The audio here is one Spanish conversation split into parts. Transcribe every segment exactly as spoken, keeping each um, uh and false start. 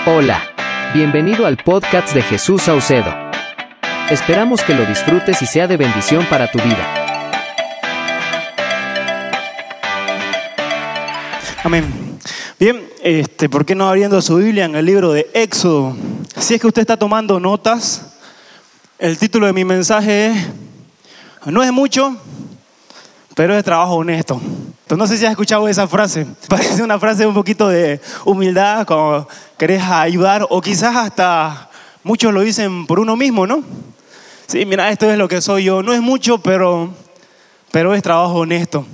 Hola, bienvenido al podcast de Jesús Saucedo. Esperamos que lo disfrutes y sea de bendición para tu vida. Amén. Bien, este, ¿por qué no abriendo su Biblia en el libro de Éxodo? Si es que usted está tomando notas, el título de mi mensaje es: no es mucho, pero es trabajo honesto. Entonces, no sé si has escuchado esa frase. Parece una frase un poquito de humildad, cuando querés ayudar, o quizás hasta muchos lo dicen por uno mismo, ¿no? Sí, mira, esto es lo que soy yo. No es mucho, pero, pero es trabajo honesto.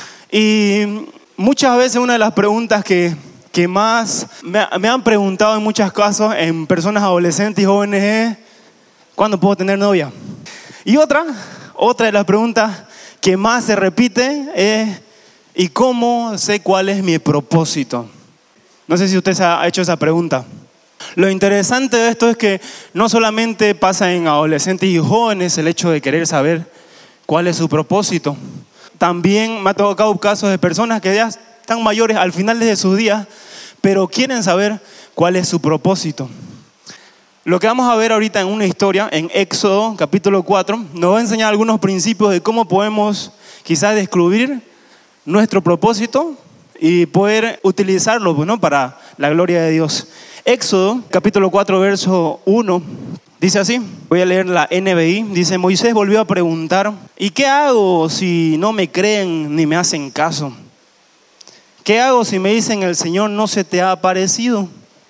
Y muchas veces una de las preguntas que, que más me, me han preguntado en muchos casos, en personas adolescentes y jóvenes, es: ¿cuándo puedo tener novia? Y otra, otra de las preguntas que más se repite es: ¿y cómo sé cuál es mi propósito? No sé si usted se ha hecho esa pregunta. Lo interesante de esto es que no solamente pasa en adolescentes y jóvenes el hecho de querer saber cuál es su propósito. También me ha tocado casos de personas que ya están mayores al final de sus días, pero quieren saber cuál es su propósito. Lo que vamos a ver ahorita en una historia, en Éxodo capítulo cuatro, nos va a enseñar algunos principios de cómo podemos quizás descubrir nuestro propósito y poder utilizarlo, ¿no?, para la gloria de Dios. Éxodo capítulo cuatro, verso uno, dice así. Voy a leer la N B I. Dice: Moisés volvió a preguntar: ¿y qué hago si no me creen ni me hacen caso? ¿Qué hago si me dicen el Señor no se te ha aparecido?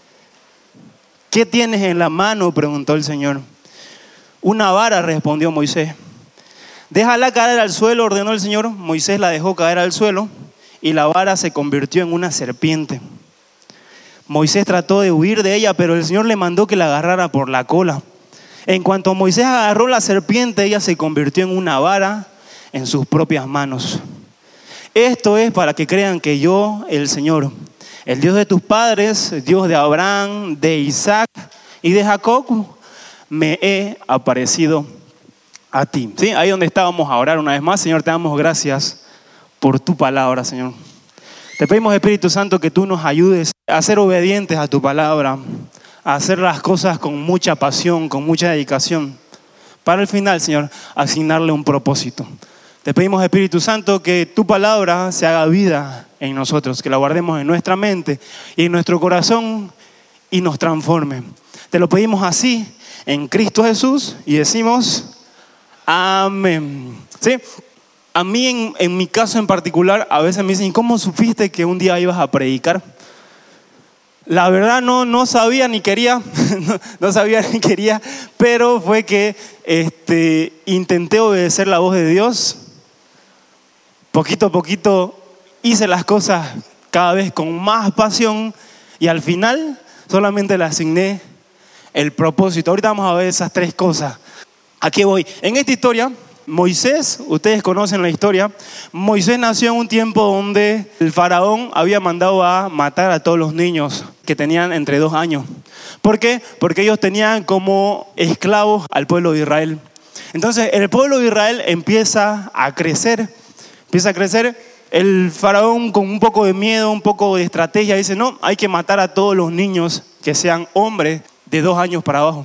¿Qué tienes en la mano?, preguntó el Señor. Una vara, respondió Moisés. Déjala caer al suelo, ordenó el Señor. Moisés la dejó caer al suelo y la vara se convirtió en una serpiente. Moisés trató de huir de ella, pero el Señor le mandó que la agarrara por la cola. En cuanto Moisés agarró la serpiente, ella se convirtió en una vara en sus propias manos. Esto es para que crean que yo, el Señor, el Dios de tus padres, el Dios de Abraham, de Isaac y de Jacob, me he aparecido a ti. ¿Sí? Ahí donde estábamos a orar una vez más. Señor, te damos gracias por tu palabra, Señor. Te pedimos, Espíritu Santo, que tú nos ayudes a ser obedientes a tu palabra, a hacer las cosas con mucha pasión, con mucha dedicación, para al final, Señor, asignarle un propósito. Te pedimos, Espíritu Santo, que tu palabra se haga vida en nosotros, que la guardemos en nuestra mente y en nuestro corazón y nos transforme. Te lo pedimos así, en Cristo Jesús, y decimos amén. ¿Sí? A mí, en, en mi caso en particular, a veces me dicen: ¿cómo supiste que un día ibas a predicar? La verdad no, no sabía ni quería, no, no sabía ni quería, pero fue que este, intenté obedecer la voz de Dios. Poquito a poquito hice las cosas cada vez con más pasión y al final solamente le asigné el propósito. Ahorita vamos a ver esas tres cosas. ¿A qué voy? En esta historia, Moisés, ustedes conocen la historia, Moisés nació en un tiempo donde el faraón había mandado a matar a todos los niños que tenían entre dos años. ¿Por qué? Porque ellos tenían como esclavos al pueblo de Israel. Entonces el pueblo de Israel empieza a crecer, empieza a crecer. El faraón, con un poco de miedo, un poco de estrategia, dice: no, hay que matar a todos los niños que sean hombres de dos años para abajo.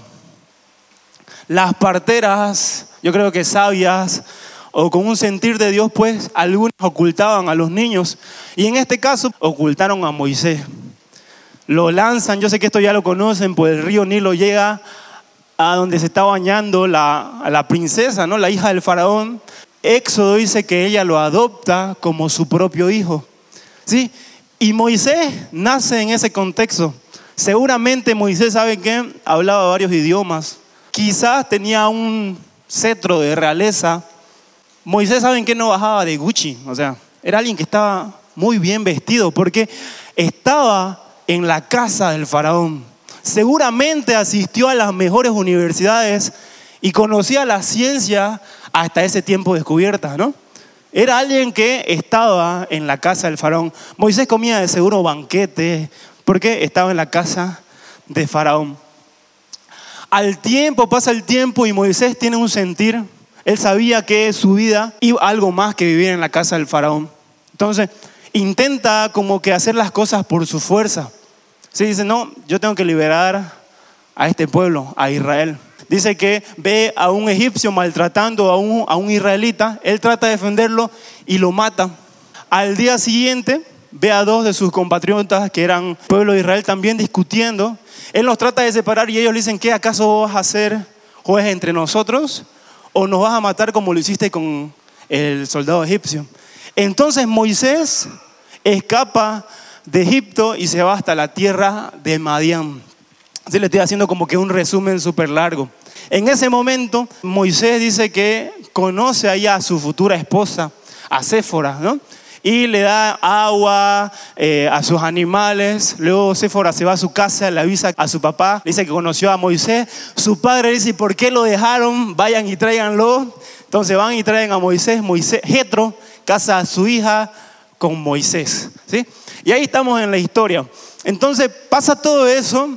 Las parteras, yo creo que sabias o con un sentir de Dios, pues algunas ocultaban a los niños, y en este caso ocultaron a Moisés. Lo lanzan, yo sé que esto ya lo conocen, pues el río Nilo llega a donde se está bañando la, la princesa, ¿no?, la hija del faraón. Éxodo dice que ella lo adopta como su propio hijo, ¿sí? Y Moisés nace en ese contexto. Seguramente Moisés, ¿sabe qué? Hablaba varios idiomas. Quizás tenía un cetro de realeza. Moisés, ¿saben qué? No bajaba de Gucci. O sea, era alguien que estaba muy bien vestido porque estaba en la casa del faraón. Seguramente asistió a las mejores universidades y conocía la ciencia hasta ese tiempo descubierta, ¿no? Era alguien que estaba en la casa del faraón. Moisés comía de seguro banquetes porque estaba en la casa de faraón. Al tiempo, pasa el tiempo y Moisés tiene un sentir. Él sabía que su vida iba a algo más que vivir en la casa del faraón. Entonces, intenta como que hacer las cosas por su fuerza. Sí, dice, no, yo tengo que liberar a este pueblo, a Israel. Dice que ve a un egipcio maltratando a un, a un israelita, él trata de defenderlo y lo mata. Al día siguiente ve a dos de sus compatriotas que eran pueblo de Israel también discutiendo. Él los trata de separar y ellos le dicen, ¿qué acaso vas a ser juez entre nosotros o nos vas a matar como lo hiciste con el soldado egipcio? Entonces Moisés escapa de Egipto y se va hasta la tierra de Madián. Así le estoy haciendo como que un resumen súper largo. En ese momento Moisés dice que conoce ahí a su futura esposa, a Séfora, ¿no? Y le da agua eh, a sus animales. Luego Séfora se va a su casa, le avisa a su papá, le dice que conoció a Moisés. Su padre dice, ¿por qué lo dejaron? Vayan y tráiganlo. Entonces van y traen a Moisés. Moisés, Jetro, casa a su hija con Moisés, ¿sí? Y ahí estamos en la historia. Entonces pasa todo eso.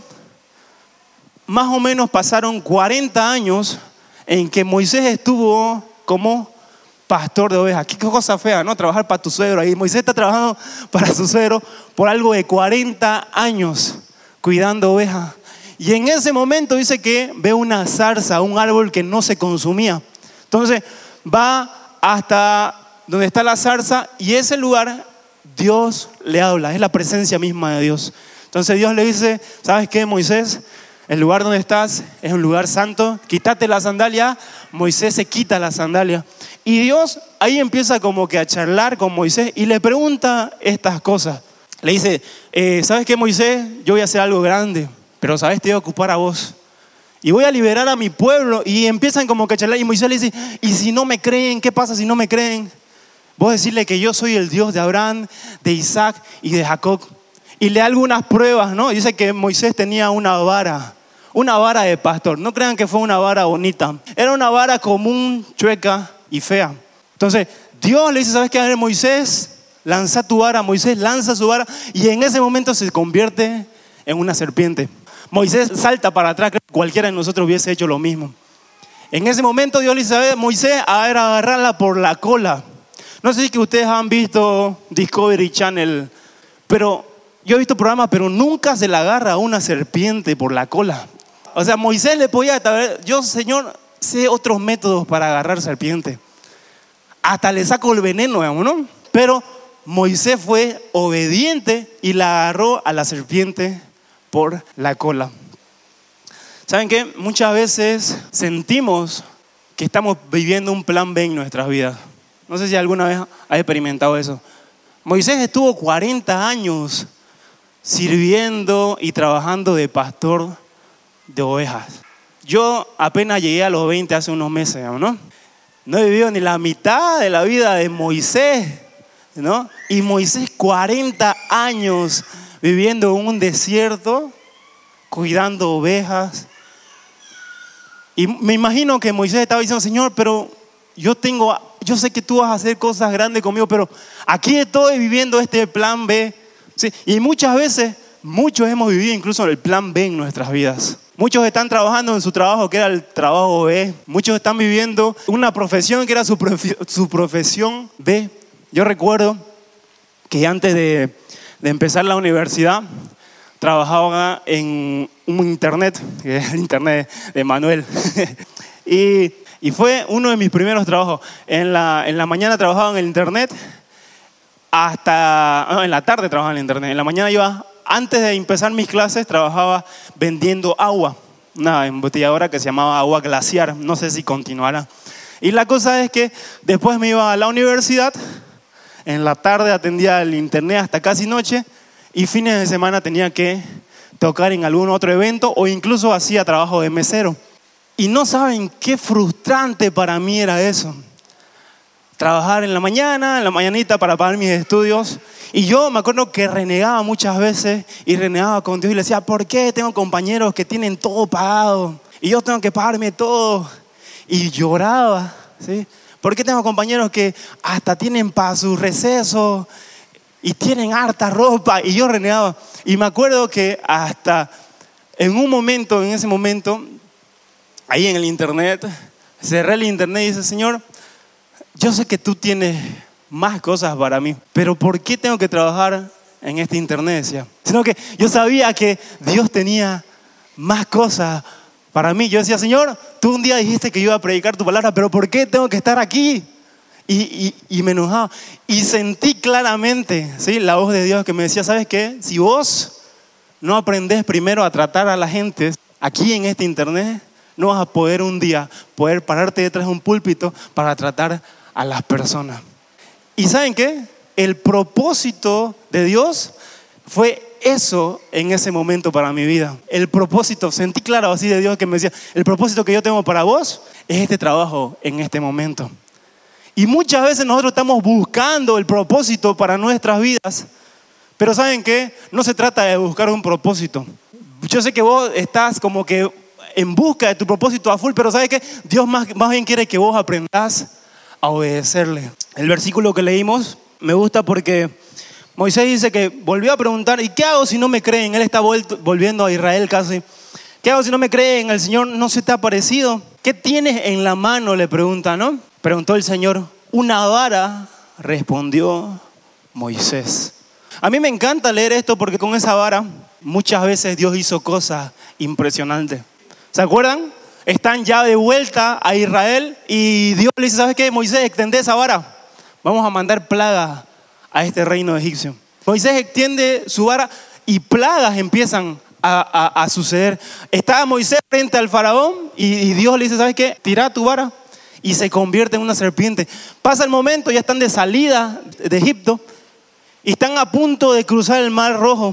Más o menos pasaron cuarenta años en que Moisés estuvo como pastor de ovejas. Qué cosa fea, ¿no? Trabajar para tu suegro ahí. Moisés está trabajando para su suegro por algo de cuarenta años cuidando ovejas. Y en ese momento dice que ve una zarza, un árbol que no se consumía. Entonces va hasta donde está la zarza y ese lugar Dios le habla, es la presencia misma de Dios. Entonces Dios le dice, ¿sabes qué, Moisés? El lugar donde estás es un lugar santo, quítate la sandalia. Moisés se quita la sandalia. Y Dios ahí empieza como que a charlar con Moisés y le pregunta estas cosas. Le dice, eh, ¿sabes qué, Moisés? Yo voy a hacer algo grande, pero ¿sabes? Te voy a ocupar a vos. Y voy a liberar a mi pueblo. Y empiezan como que a charlar. Y Moisés le dice, ¿y si no me creen? ¿Qué pasa si no me creen? Vos decirle que yo soy el Dios de Abraham, de Isaac y de Jacob. Y le da algunas pruebas, ¿no? Dice que Moisés tenía una vara. Una vara de pastor. No crean que fue una vara bonita. Era una vara común, chueca y fea. Entonces Dios le dice, ¿sabes qué? A ver, Moisés, lanza tu vara. Moisés lanza su vara y en ese momento se convierte en una serpiente. Moisés salta para atrás. Cualquiera de nosotros hubiese hecho lo mismo. En ese momento Dios le dice, a ver, Moisés, a ver, agarrarla por la cola. No sé si que ustedes han visto Discovery Channel, pero yo he visto programas, pero nunca se le agarra a una serpiente por la cola. O sea, Moisés le podía, yo, Señor, sé otros métodos para agarrar serpiente. Hasta le saco el veneno, ¿no? Pero Moisés fue obediente y la agarró a la serpiente por la cola. ¿Saben qué? Muchas veces sentimos que estamos viviendo un plan B en nuestras vidas. No sé si alguna vez has experimentado eso. Moisés estuvo cuarenta años sirviendo y trabajando de pastor de ovejas. Yo apenas llegué a los veinte hace unos meses, ¿no? No he vivido ni la mitad de la vida de Moisés, ¿no? Y Moisés cuarenta años viviendo en un desierto, cuidando ovejas. Y me imagino que Moisés estaba diciendo, Señor, pero yo tengo, yo sé que tú vas a hacer cosas grandes conmigo, pero aquí estoy viviendo este plan B. ¿Sí? Y muchas veces, muchos hemos vivido incluso el plan B en nuestras vidas. Muchos están trabajando en su trabajo que era el trabajo B. Muchos están viviendo una profesión que era su, profe- su profesión B. Yo recuerdo que antes de, de empezar la universidad, trabajaba en un internet, que es el internet de Manuel. y, y fue uno de mis primeros trabajos. En la, en la mañana trabajaba en el internet, hasta no, en la tarde trabajaba en el internet. En la mañana iba, antes de empezar mis clases, trabajaba vendiendo agua, una embotelladora que se llamaba Agua Glaciar. No sé si continuará. Y la cosa es que después me iba a la universidad, en la tarde atendía el internet hasta casi noche y fines de semana tenía que tocar en algún otro evento o incluso hacía trabajo de mesero. Y no saben qué frustrante para mí era eso. Trabajar en la mañana, en la mañanita para pagar mis estudios. Y yo me acuerdo que renegaba muchas veces y renegaba con Dios y le decía, ¿por qué tengo compañeros que tienen todo pagado y yo tengo que pagarme todo? Y lloraba, ¿sí? ¿Por qué tengo compañeros que hasta tienen para sus recesos y tienen harta ropa? Y yo renegaba. Y me acuerdo que hasta en un momento, en ese momento, ahí en el internet, cerré el internet y dije, Señor, yo sé que tú tienes más cosas para mí, pero ¿por qué tengo que trabajar en este internet, decía. Sino que yo sabía que Dios tenía más cosas para mí. Yo decía, Señor, tú un día dijiste que yo iba a predicar tu palabra, pero ¿por qué tengo que estar aquí? Y, y, y me enojaba. Y sentí claramente, ¿sí?, la voz de Dios que me decía, ¿sabes qué? Si vos no aprendés primero a tratar a la gente aquí en este internet, no vas a poder un día poder pararte detrás de un púlpito para tratar a las personas. ¿Y saben qué? El propósito de Dios fue eso en ese momento para mi vida. El propósito, sentí claro así de Dios que me decía, el propósito que yo tengo para vos es este trabajo en este momento. Y muchas veces nosotros estamos buscando el propósito para nuestras vidas, pero ¿saben qué? No se trata de buscar un propósito. Yo sé que vos estás como que en busca de tu propósito a full, pero ¿sabes qué? Dios más, más bien quiere que vos aprendás a obedecerle. El versículo que leímos me gusta porque Moisés dice que volvió a preguntar, ¿y qué hago si no me creen? Él está vuelto, volviendo a Israel casi. ¿Qué hago si no me creen? El Señor no se te ha aparecido. ¿Qué tienes en la mano? Le pregunta, ¿no? Preguntó el Señor. Una vara, respondió Moisés. A mí me encanta leer esto porque con esa vara muchas veces Dios hizo cosas impresionantes. ¿Se acuerdan? Están ya de vuelta a Israel y Dios le dice, ¿sabes qué? Moisés, extiende esa vara. Vamos a mandar plagas a este reino egipcio. Moisés extiende su vara y plagas empiezan a, a, a suceder. Estaba Moisés frente al faraón y, y Dios le dice, ¿sabes qué? Tira tu vara y se convierte en una serpiente. Pasa el momento, ya están de salida de Egipto y están a punto de cruzar el mar rojo.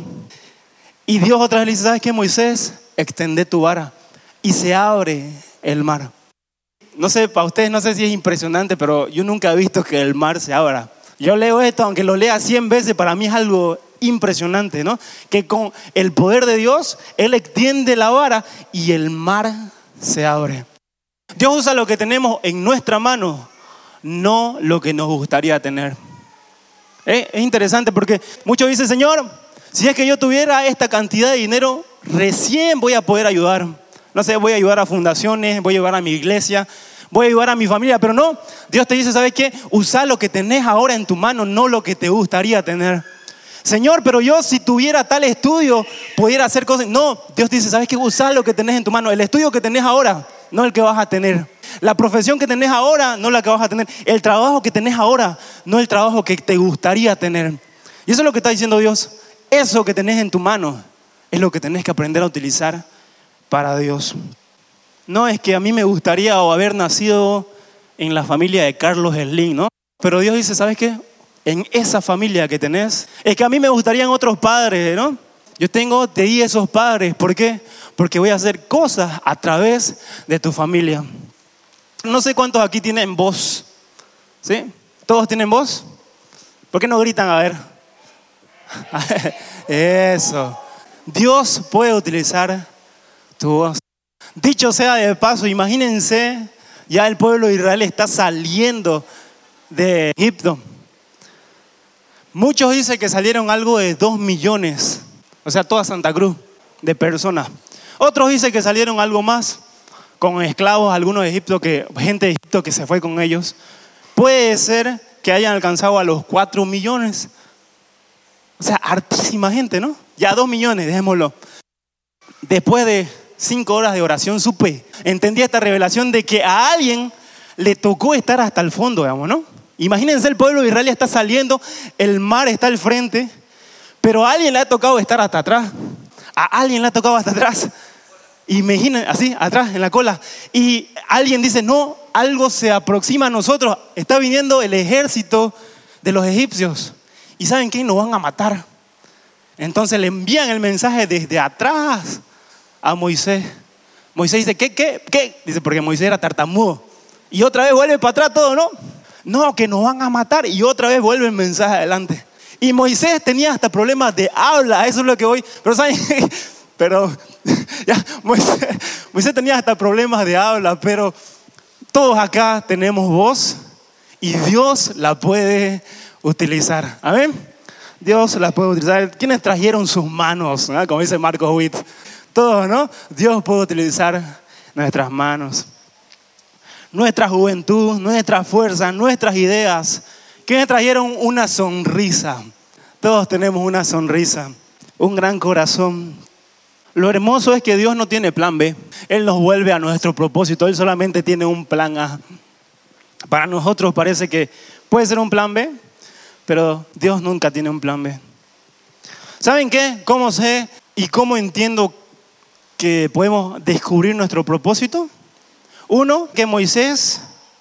Y Dios otra vez le dice, ¿sabes qué, Moisés? Extende tu vara y se abre el mar. No sé, para ustedes no sé si es impresionante, pero yo nunca he visto que el mar se abra. Yo leo esto, aunque lo lea cien veces, para mí es algo impresionante, ¿no? Que con el poder de Dios, Él extiende la vara y el mar se abre. Dios usa lo que tenemos en nuestra mano, no lo que nos gustaría tener. ¿Eh? Es interesante porque muchos dicen, Señor, si es que yo tuviera esta cantidad de dinero, recién voy a poder ayudar. No sé, voy a ayudar a fundaciones, voy a ayudar a mi iglesia, voy a ayudar a mi familia, pero no. Dios te dice, ¿sabes qué? Usa lo que tenés ahora en tu mano, no lo que te gustaría tener. Señor, pero yo si tuviera tal estudio, pudiera hacer cosas. No, Dios te dice, ¿sabes qué? Usa lo que tenés en tu mano. El estudio que tenés ahora, no el que vas a tener. La profesión que tenés ahora, no la que vas a tener. El trabajo que tenés ahora, no el trabajo que te gustaría tener. Y eso es lo que está diciendo Dios. Eso que tenés en tu mano es lo que tenés que aprender a utilizar para Dios. No es que a mí me gustaría haber nacido en la familia de Carlos Slim, ¿no? Pero Dios dice, ¿sabes qué? En esa familia que tenés, es que a mí me gustarían otros padres, ¿no? Yo tengo, te di esos padres. ¿Por qué? Porque voy a hacer cosas a través de tu familia. No sé cuántos aquí tienen voz, ¿sí? ¿Todos tienen voz? ¿Por qué no gritan? A ver. Eso. Dios puede utilizar tu voz. Dicho sea de paso, imagínense, ya el pueblo de Israel está saliendo de Egipto. Muchos dicen que salieron algo de dos millones, o sea, toda Santa Cruz, de personas. Otros dicen que salieron algo más, con esclavos, algunos de Egipto, que, gente de Egipto que se fue con ellos. Puede ser que hayan alcanzado a los cuatro millones. O sea, hartísima gente, ¿no? Ya dos millones, dejémoslo. Después de cinco horas de oración supe, entendí esta revelación de que a alguien le tocó estar hasta el fondo, digamos, ¿no? Imagínense, el pueblo de Israel está saliendo, el mar está al frente, pero a alguien le ha tocado estar hasta atrás. A alguien le ha tocado hasta atrás. Imaginen, así, atrás, en la cola. Y alguien dice, no, algo se aproxima a nosotros. Está viniendo el ejército de los egipcios. ¿Y saben qué? Nos van a matar. Entonces le envían el mensaje desde atrás a Moisés. Moisés dice, ¿qué, qué, qué? Dice, porque Moisés era tartamudo. Y otra vez vuelve para atrás todo, ¿no? No, que nos van a matar. Y otra vez vuelve el mensaje adelante. Y Moisés tenía hasta problemas de habla. Eso es lo que voy. Pero ¿saben? Pero ya, Moisés, Moisés tenía hasta problemas de habla. Pero todos acá tenemos voz. Y Dios la puede utilizar. Amén. Dios la puede utilizar. ¿Quiénes trajeron sus manos? ¿No? Como dice Marcos Witt. Todos, ¿no? Dios puede utilizar nuestras manos. Nuestra juventud, nuestra fuerza, nuestras ideas. ¿Quiénes trajeron una sonrisa? Todos tenemos una sonrisa, un gran corazón. Lo hermoso es que Dios no tiene plan B. Él nos vuelve a nuestro propósito. Él solamente tiene un plan A. Para nosotros parece que puede ser un plan B, pero Dios nunca tiene un plan B. ¿Saben qué? ¿Cómo sé y cómo entiendo que podemos descubrir nuestro propósito? Uno, que Moisés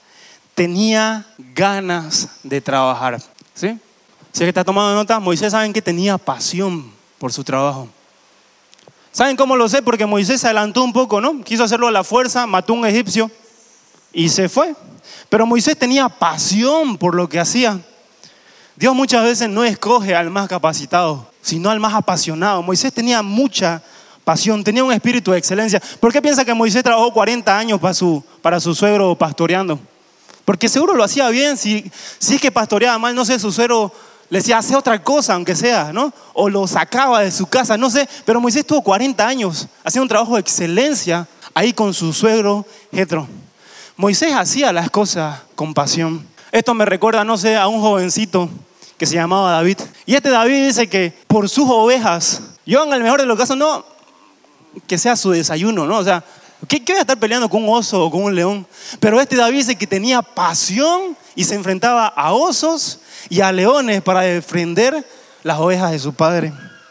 tenía ganas de trabajar. ¿Sí? Si es que está tomando nota, Moisés, ¿saben que tenía pasión por su trabajo? ¿Saben cómo lo sé? Porque Moisés se adelantó un poco, ¿no? Quiso hacerlo a la fuerza, mató a un egipcio y se fue. Pero Moisés tenía pasión por lo que hacía. Dios muchas veces no escoge al más capacitado, sino al más apasionado. Moisés tenía mucha pasión, tenía un espíritu de excelencia. ¿Por qué piensa que Moisés trabajó cuarenta años para su, para su suegro pastoreando? Porque seguro lo hacía bien. Si, si es que pastoreaba mal, no sé, su suegro le decía, hace otra cosa, aunque sea, ¿no? O lo sacaba de su casa, no sé. Pero Moisés tuvo cuarenta años haciendo un trabajo de excelencia ahí con su suegro Jetro. Moisés hacía las cosas con pasión. Esto me recuerda, no sé, a un jovencito que se llamaba David. Y este David dice que por sus ovejas, yo en el mejor de los casos, no, que sea su desayuno, ¿no? O sea, ¿qué, qué voy a estar peleando con un oso o con un león? Pero este David dice que tenía pasión y se enfrentaba a osos y a leones para defender las ovejas de su padre.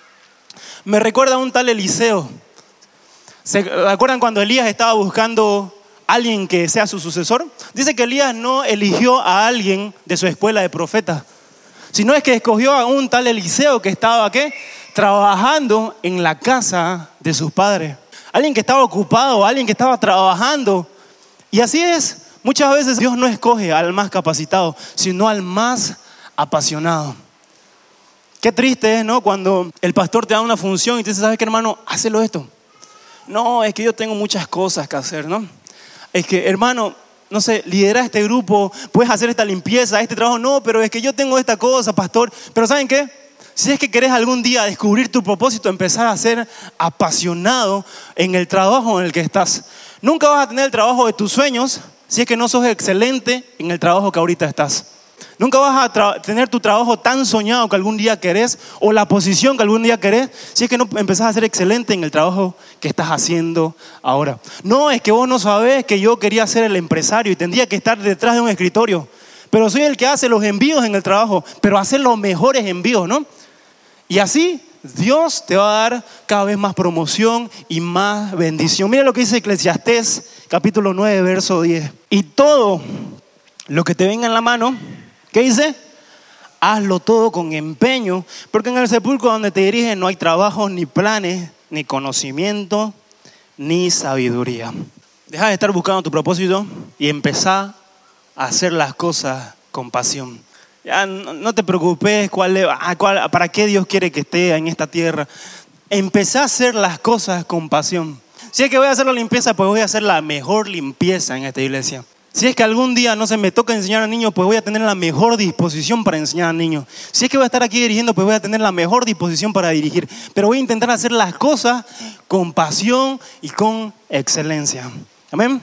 Me recuerda a un tal Eliseo. ¿Se acuerdan cuando Elías estaba buscando a alguien que sea su sucesor? Dice que Elías no eligió a alguien de su escuela de profetas, sino es que escogió a un tal Eliseo que estaba, ¿qué? Trabajando en la casa de sus padres. Alguien que estaba ocupado, alguien que estaba trabajando. Y así es, muchas veces Dios no escoge al más capacitado, sino al más apasionado. Qué triste es, ¿no? Cuando el pastor te da una función y te dice, ¿sabes qué, hermano? Hácelo esto. No, es que yo tengo muchas cosas que hacer, ¿no? Es que, hermano, no sé, lidera este grupo, puedes hacer esta limpieza, este trabajo. No, pero es que yo tengo esta cosa, pastor. Pero ¿saben qué? Si es que querés algún día descubrir tu propósito, empezar a ser apasionado en el trabajo en el que estás. Nunca vas a tener el trabajo de tus sueños si es que no sos excelente en el trabajo que ahorita estás. Nunca vas a tra- tener tu trabajo tan soñado que algún día querés, o la posición que algún día querés, si es que no empezás a ser excelente en el trabajo que estás haciendo ahora. No, es que vos no sabés que yo quería ser el empresario y tendría que estar detrás de un escritorio, pero soy el que hace los envíos en el trabajo, pero hacer los mejores envíos, ¿no? Y así Dios te va a dar cada vez más promoción y más bendición. Mira lo que dice Eclesiastés capítulo nueve, verso diez. Y todo lo que te venga en la mano, ¿qué dice? Hazlo todo con empeño, porque en el sepulcro donde te diriges no hay trabajo, ni planes, ni conocimiento, ni sabiduría. Deja de estar buscando tu propósito y empezá a hacer las cosas con pasión. Ya no, no te preocupes cuál, ah, cuál, para qué Dios quiere que esté en esta tierra. Empezá a hacer las cosas con pasión. Si es que voy a hacer la limpieza, pues voy a hacer la mejor limpieza en esta iglesia. Si es que algún día no se me toca enseñar a niños, pues voy a tener la mejor disposición para enseñar a niños. Si es que voy a estar aquí dirigiendo, pues voy a tener la mejor disposición para dirigir. Pero voy a intentar hacer las cosas con pasión y con excelencia. Amén.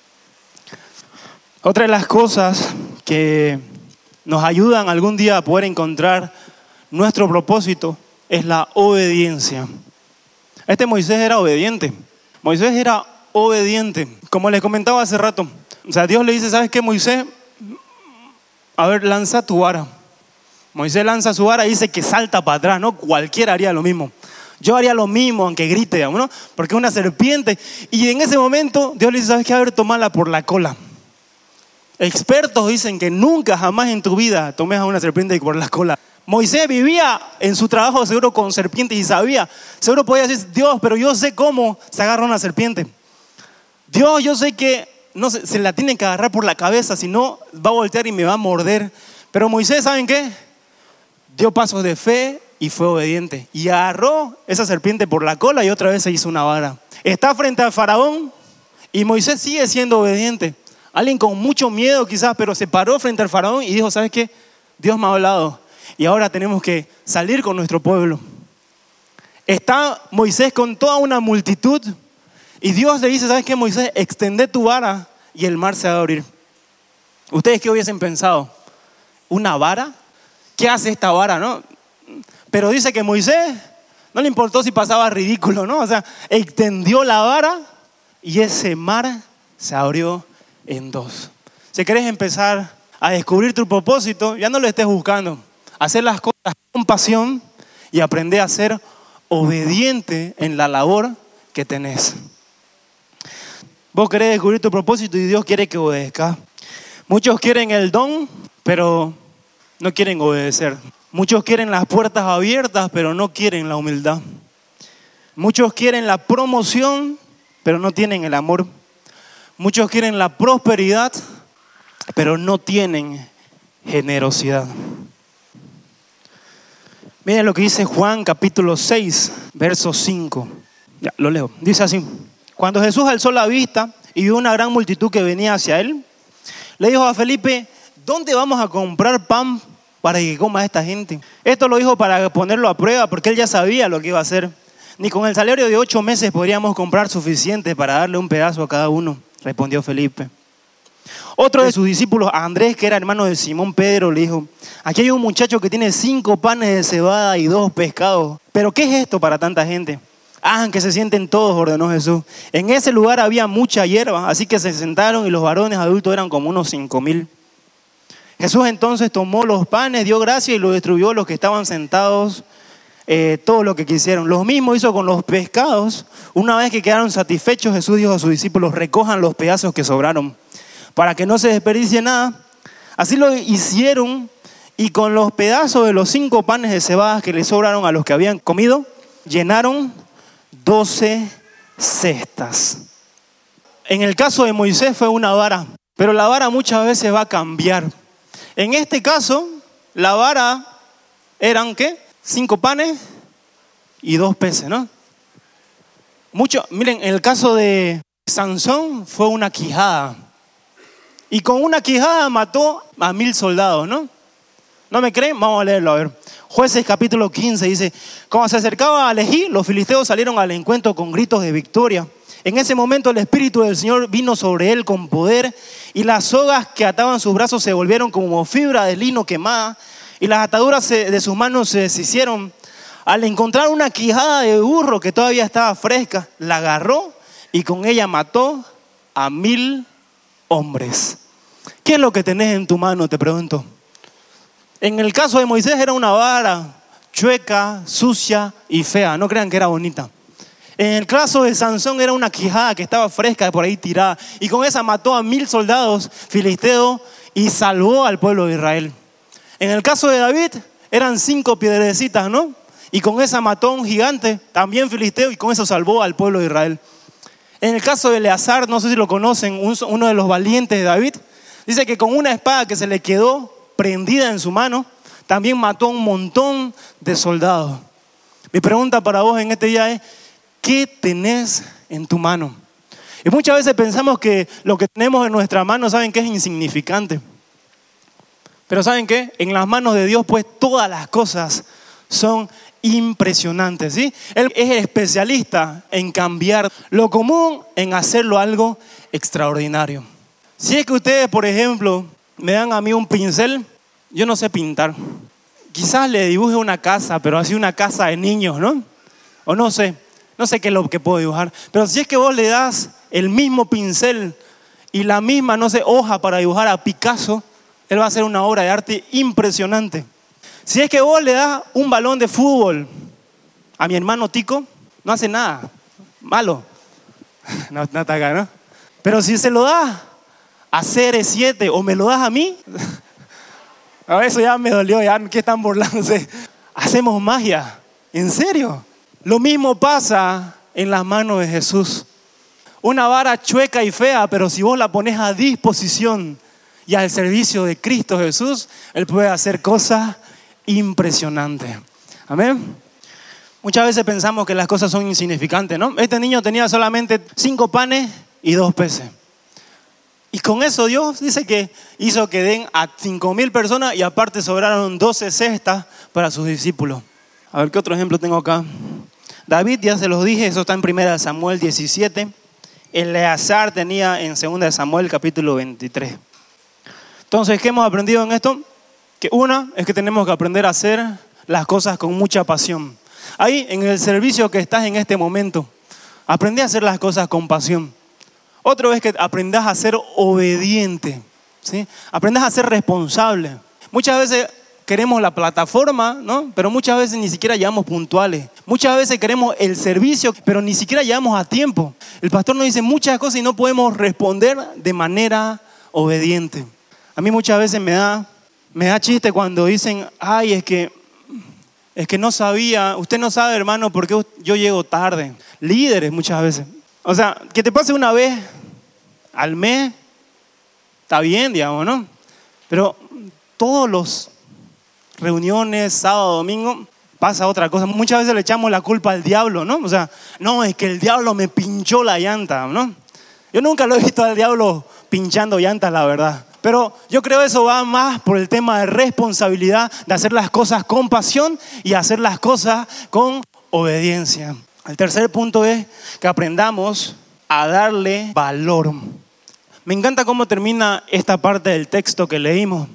Otra de las cosas que nos ayudan algún día a poder encontrar nuestro propósito es la obediencia. Este Moisés era obediente. Moisés era obediente. Como les comentaba hace rato, o sea, Dios le dice, ¿sabes qué, Moisés? A ver, lanza tu vara. Moisés lanza su vara y dice que salta para atrás, ¿no? Cualquiera haría lo mismo. Yo haría lo mismo, aunque grite, ¿no? Porque es una serpiente. Y en ese momento, Dios le dice, ¿sabes qué? A ver, tomala por la cola. Expertos dicen que nunca, jamás en tu vida tomes a una serpiente por la cola. Moisés vivía en su trabajo seguro con serpientes y sabía. Seguro podía decir, Dios, pero yo sé cómo se agarra una serpiente. Dios, yo sé que no se, se la tiene que agarrar por la cabeza, si no va a voltear y me va a morder. Pero Moisés, ¿saben qué? Dio pasos de fe y fue obediente. Y agarró esa serpiente por la cola y otra vez se hizo una vara. Está frente al faraón y Moisés sigue siendo obediente. Alguien con mucho miedo quizás, pero se paró frente al faraón y dijo, ¿sabes qué? Dios me ha hablado y ahora tenemos que salir con nuestro pueblo. Está Moisés con toda una multitud y Dios le dice, ¿sabes qué, Moisés? Extende tu vara y el mar se va a abrir. ¿Ustedes qué hubiesen pensado? ¿Una vara? ¿Qué hace esta vara, no? Pero dice que Moisés no le importó si pasaba ridículo, ¿no? O sea, extendió la vara y ese mar se abrió en dos. Si querés empezar a descubrir tu propósito, ya no lo estés buscando. Hacer las cosas con pasión y aprender a ser obediente en la labor que tenés. Vos querés descubrir tu propósito y Dios quiere que obedezcas. Muchos quieren el don, pero no quieren obedecer. Muchos quieren las puertas abiertas, pero no quieren la humildad. Muchos quieren la promoción, pero no tienen el amor. Muchos quieren la prosperidad, pero no tienen generosidad. Miren lo que dice Juan capítulo seis, verso cinco. Ya, lo leo. Dice así: cuando Jesús alzó la vista y vio una gran multitud que venía hacia él, le dijo a Felipe: ¿dónde vamos a comprar pan para que coma esta gente? Esto lo dijo para ponerlo a prueba, porque él ya sabía lo que iba a hacer. Ni con el salario de ocho meses podríamos comprar suficiente para darle un pedazo a cada uno, respondió Felipe. Otro de sus discípulos, Andrés, que era hermano de Simón Pedro, le dijo: aquí hay un muchacho que tiene cinco panes de cebada y dos pescados. ¿Pero qué es esto para tanta gente? Hagan que se sienten todos, ordenó Jesús. En ese lugar había mucha hierba, así que se sentaron y los varones adultos eran como unos cinco mil. Jesús entonces tomó los panes, dio gracia y los distribuyó a los que estaban sentados, eh, todo lo que quisieron. Lo mismo hizo con los pescados. Una vez que quedaron satisfechos, Jesús dijo a sus discípulos: recojan los pedazos que sobraron, para que no se desperdicie nada. Así lo hicieron, y con los pedazos de los cinco panes de cebada que les sobraron a los que habían comido, llenaron doce cestas. En el caso de Moisés fue una vara, pero la vara muchas veces va a cambiar. En este caso, la vara eran, ¿qué? Cinco panes y dos peces, ¿no? Mucho, miren, en el caso de Sansón fue una quijada. Y con una quijada mató a mil soldados, ¿no? ¿No me creen? Vamos a leerlo, a ver. Jueces capítulo quince dice: cuando se acercaba a Lejí, los filisteos salieron al encuentro con gritos de victoria. En ese momento el Espíritu del Señor vino sobre él con poder, y las sogas que ataban sus brazos se volvieron como fibra de lino quemada, y las ataduras de sus manos se deshicieron. Al encontrar una quijada de burro que todavía estaba fresca, la agarró y con ella mató a mil hombres. ¿Qué es lo que tenés en tu mano? Te pregunto. En el caso de Moisés era una vara chueca, sucia y fea. No crean que era bonita. En el caso de Sansón era una quijada que estaba fresca por ahí tirada, y con esa mató a mil soldados filisteos y salvó al pueblo de Israel. En el caso de David eran cinco piedrecitas, ¿no? Y con esa mató a un gigante, también filisteo, y con eso salvó al pueblo de Israel. En el caso de Eleazar, no sé si lo conocen, uno de los valientes de David, dice que con una espada que se le quedó prendida en su mano, también mató a un montón de soldados. Mi pregunta para vos en este día es: ¿qué tenés en tu mano? Y muchas veces pensamos que lo que tenemos en nuestra mano, ¿saben qué? Es insignificante. Pero ¿saben qué? En las manos de Dios, pues, todas las cosas son impresionantes, ¿sí? Él es especialista en cambiar lo común en hacerlo algo extraordinario. Si es que ustedes, por ejemplo, me dan a mí un pincel, yo no sé pintar. Quizás le dibuje una casa, pero así una casa de niños, ¿no? O no sé, no sé qué es lo que puedo dibujar. Pero si es que vos le das el mismo pincel y la misma, no sé, hoja para dibujar a Picasso, él va a hacer una obra de arte impresionante. Si es que vos le das un balón de fútbol a mi hermano Tico, no hace nada malo. No, no está acá, ¿no? Pero si se lo das a C R siete o me lo das a mí, a eso ya me dolió, ya que están burlándose. Hacemos magia, en serio. Lo mismo pasa en las manos de Jesús. Una vara chueca y fea, pero si vos la pones a disposición y al servicio de Cristo Jesús, Él puede hacer cosas impresionantes. Amén. Muchas veces pensamos que las cosas son insignificantes, ¿no? Este niño tenía solamente cinco panes y dos peces. Y con eso Dios dice que hizo que den a cinco mil personas, y aparte sobraron doce cestas para sus discípulos. A ver, ¿qué otro ejemplo tengo acá? David, ya se los dije, eso está en primera de Samuel diecisiete. Eleazar tenía en segunda de Samuel capítulo veintitrés. Entonces, ¿qué hemos aprendido en esto? Que una es que tenemos que aprender a hacer las cosas con mucha pasión. Ahí, en el servicio que estás en este momento, aprende a hacer las cosas con pasión. Otro es que aprendas a ser obediente, ¿sí? Aprendas a ser responsable. Muchas veces queremos la plataforma, ¿no? Pero muchas veces ni siquiera llegamos puntuales. Muchas veces queremos el servicio, pero ni siquiera llegamos a tiempo. El pastor nos dice muchas cosas y no podemos responder de manera obediente. A mí muchas veces me da, me da chiste cuando dicen, ay, es que, es que no sabía, usted no sabe, hermano, por qué yo llego tarde. Líderes muchas veces. O sea, que te pase una vez al mes, está bien, digamos, ¿no? Pero todos los reuniones, sábado, domingo, pasa otra cosa. Muchas veces le echamos la culpa al diablo, ¿no? O sea, no, es que el diablo me pinchó la llanta, ¿no? Yo nunca lo he visto al diablo pinchando llantas, la verdad. Pero yo creo que eso va más por el tema de responsabilidad, de hacer las cosas con pasión y hacer las cosas con obediencia. El tercer punto es que aprendamos a darle valor. Me encanta cómo termina esta parte del texto que leímos.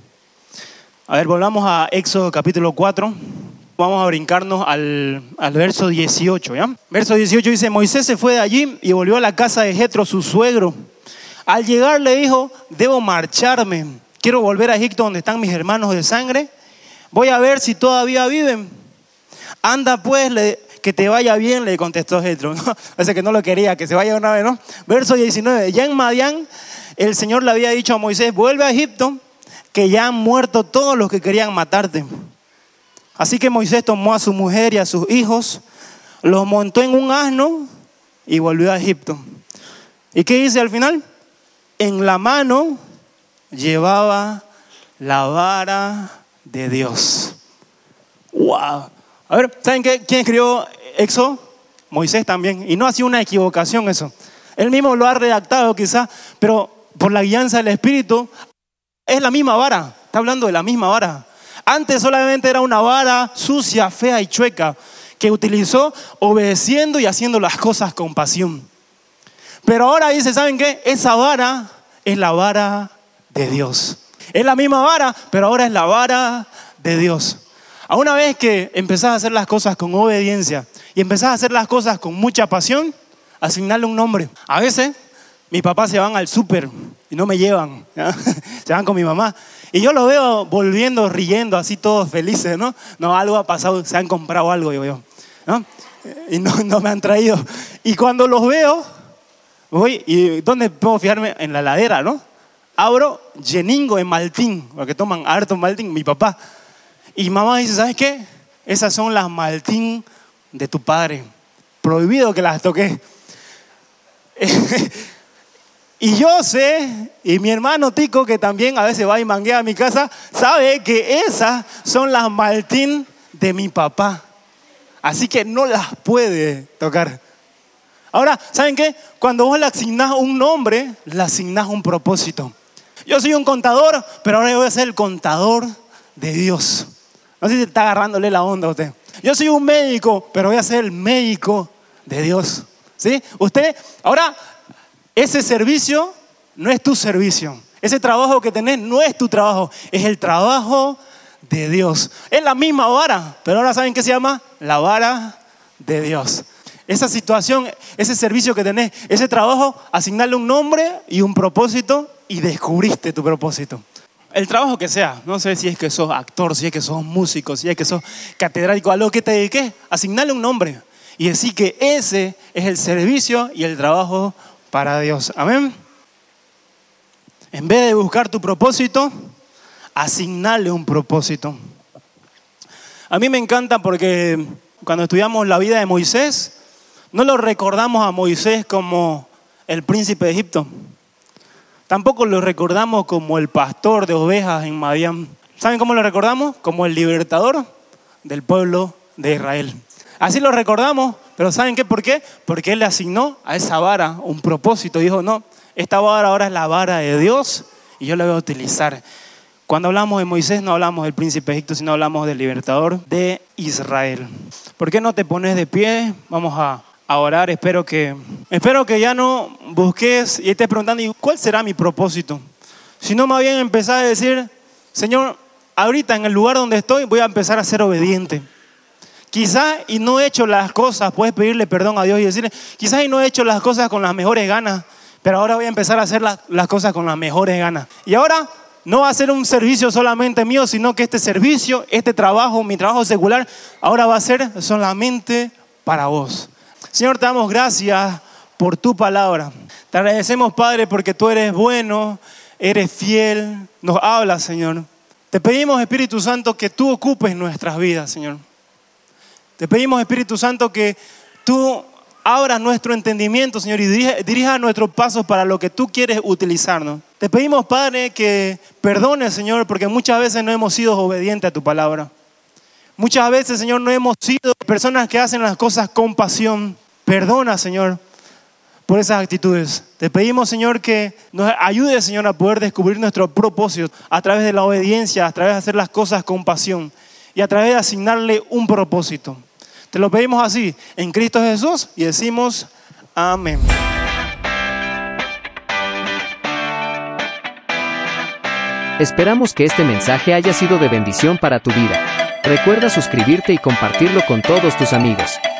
A ver, volvamos a Éxodo capítulo cuatro. Vamos a brincarnos al, al verso dieciocho, ¿ya? Verso dieciocho dice, Moisés se fue de allí y volvió a la casa de Jetro, su suegro. Al llegar le dijo, debo marcharme. Quiero volver a Egipto donde están mis hermanos de sangre. Voy a ver si todavía viven. Anda pues, le, que te vaya bien, le contestó Jetro, ¿no? Parece que no lo quería, que se vaya una vez, ¿no? Verso diecinueve, ya en Madián el Señor le había dicho a Moisés, vuelve a Egipto, que ya han muerto todos los que querían matarte. Así que Moisés tomó a su mujer y a sus hijos, los montó en un asno y volvió a Egipto. ¿Y qué dice al final? En la mano llevaba la vara de Dios. ¡Wow! A ver, ¿saben qué? ¿Quién escribió Éxodo? Moisés también. Y no ha sido una equivocación eso. Él mismo lo ha redactado quizás, pero por la guianza del Espíritu, es la misma vara. Está hablando de la misma vara. Antes solamente era una vara sucia, fea y chueca que utilizó obedeciendo y haciendo las cosas con pasión. Pero ahora dice, ¿saben qué? Esa vara es la vara de Dios. Es la misma vara, pero ahora es la vara de Dios. A una vez que empezás a hacer las cosas con obediencia y empezás a hacer las cosas con mucha pasión, asignarle un nombre. A veces mis papás se van al súper y no me llevan, ¿ya? Se van con mi mamá. Y yo lo veo volviendo, riendo, así todos felices, ¿no? No, algo ha pasado, se han comprado algo, yo veo, ¿no? Y no, no me han traído. Y cuando los veo, voy, ¿y dónde puedo fijarme? En la heladera, ¿no? Abro Yeningo en Maltín, porque toman harto Maltín, mi papá. Y mamá dice, ¿sabes qué? Esas son las Maltín de tu padre. Prohibido que las toques. Y yo sé, y mi hermano Tico, que también a veces va y manguea a mi casa, sabe que esas son las Maltín de mi papá. Así que no las puede tocar. Ahora, ¿saben qué? Cuando vos le asignás un nombre, le asignás un propósito. Yo soy un contador, pero ahora yo voy a ser el contador de Dios. No sé si está agarrándole la onda a usted. Yo soy un médico, pero voy a ser el médico de Dios. ¿Sí? Usted, ahora, ese servicio no es tu servicio. Ese trabajo que tenés no es tu trabajo, es el trabajo de Dios. Es la misma vara, pero ahora ¿saben qué se llama? La vara de Dios. Esa situación, ese servicio que tenés, ese trabajo, asignarle un nombre y un propósito y descubriste tu propósito. El trabajo que sea, no sé si es que sos actor, si es que sos músico, si es que sos catedrático, a lo que te dediques, asignarle un nombre y decir que ese es el servicio y el trabajo para Dios. Amén. En vez de buscar tu propósito, asignarle un propósito. A mí me encanta porque cuando estudiamos la vida de Moisés, no lo recordamos a Moisés como el príncipe de Egipto. Tampoco lo recordamos como el pastor de ovejas en Madián. ¿Saben cómo lo recordamos? Como el libertador del pueblo de Israel. Así lo recordamos, pero ¿saben qué? ¿Por qué? Porque él le asignó a esa vara un propósito. Dijo, no, esta vara ahora es la vara de Dios y yo la voy a utilizar. Cuando hablamos de Moisés no hablamos del príncipe de Egipto, sino hablamos del libertador de Israel. ¿Por qué no te pones de pie? Vamos a... a orar. Espero que, espero que ya no busques y estés preguntando, ¿y cuál será mi propósito? Sino más bien empezar a decir, Señor, ahorita en el lugar donde estoy voy a empezar a ser obediente. Quizás y no he hecho las cosas, puedes pedirle perdón a Dios y decirle, quizás y no he hecho las cosas con las mejores ganas, pero ahora voy a empezar a hacer las, las cosas con las mejores ganas. Y ahora no va a ser un servicio solamente mío, sino que este servicio, este trabajo, mi trabajo secular, ahora va a ser solamente para vos. Señor, te damos gracias por tu palabra. Te agradecemos, Padre, porque tú eres bueno, eres fiel, nos hablas, Señor. Te pedimos, Espíritu Santo, que tú ocupes nuestras vidas, Señor. Te pedimos, Espíritu Santo, que tú abras nuestro entendimiento, Señor, y dirija, dirija nuestros pasos para lo que tú quieres utilizarnos. Te pedimos, Padre, que perdones, Señor, porque muchas veces no hemos sido obedientes a tu palabra. Muchas veces, Señor, no hemos sido personas que hacen las cosas con pasión. Perdona, Señor, por esas actitudes. Te pedimos, Señor, que nos ayude, Señor, a poder descubrir nuestro propósito a través de la obediencia, a través de hacer las cosas con pasión y a través de asignarle un propósito. Te lo pedimos así, en Cristo Jesús, y decimos amén. Esperamos que este mensaje haya sido de bendición para tu vida. Recuerda suscribirte y compartirlo con todos tus amigos.